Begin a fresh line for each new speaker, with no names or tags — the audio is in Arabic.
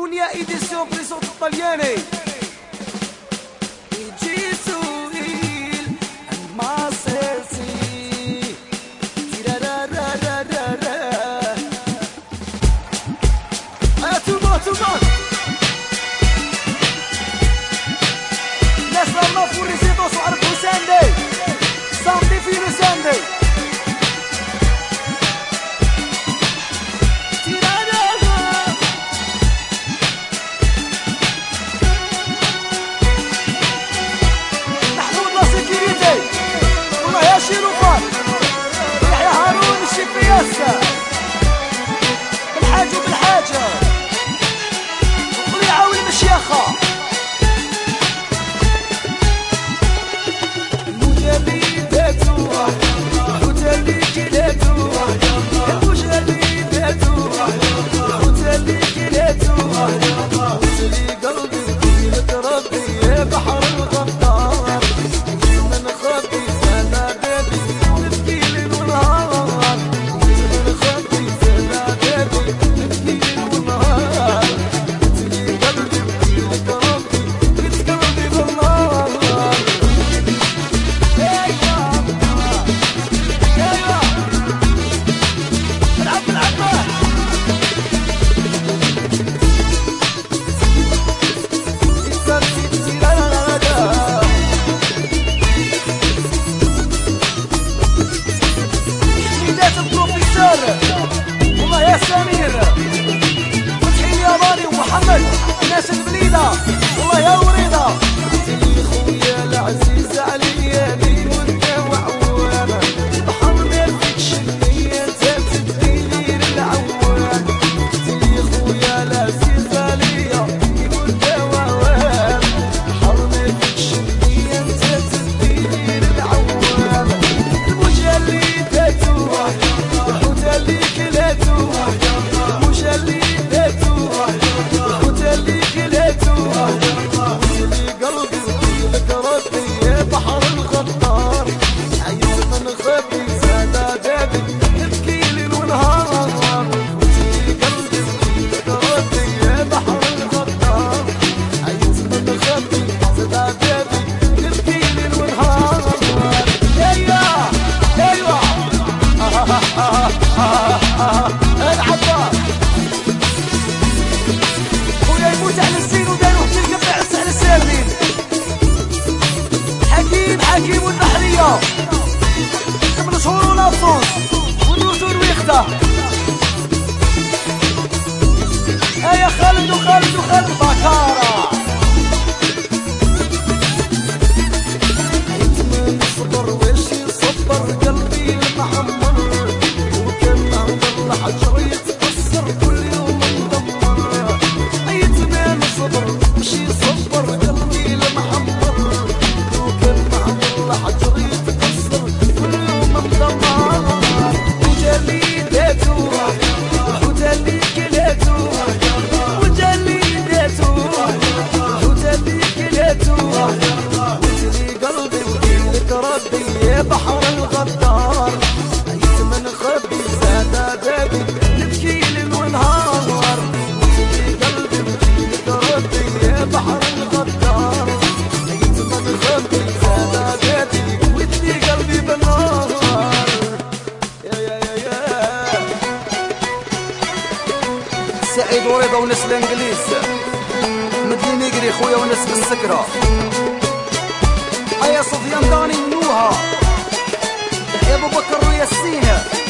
Unia édition présente italienne. بالحاجة بالحاجة وطليعة والمشيخة المجلداتو وتلكيلاتو المجلداتو وتلكيلاتو وتلي قلبي وطيلة ربي يا بحر الغدار من خبي سناداتي نبكي ليل ونهار والله يا سمير فتحي الياباني ومحمد ناس البليده والله يا وريضه سيدي خويا العزيز عليا لي وانت وعوانا بحر ما فيكش النية انت تدير العوان سيدي خويا العزيز عليا لي وانت وعوانا بحر ما فيكش النية انت تدير العوان المجلداتو خويا يموت على الزين وداروه تلقى بعس على السامين حكيم والبحرية قبل شهور ونصوص والنزول ويخدع يا خالد وخالد بكارة يتمنى صبر وش يصبر قلبي المعمر وكان معمر الحجر يتكسر كل يوم مدمر يتمنى صبر وش يصبر قلبي المعمر وكان معمر الحجر يتكسر كل يوم مدمر وجليداتو وتلكيلاتو وجليداتو وتلكيلاتو وتلي قلبي وطيلك ربي يا بحر الغدار يتمن خبي زاد بابي نبكي ليل ونهار وتلي قلبي وطيلك ربي يا بحر الغدار يتمن خبي زاد بابي ودي قلبي بالنار يا سعيد ورضا وناس الانجليز مدينة نيجري خويا وناس بالسكرة يا صفيان داني منوها يا ابو بكر وياسين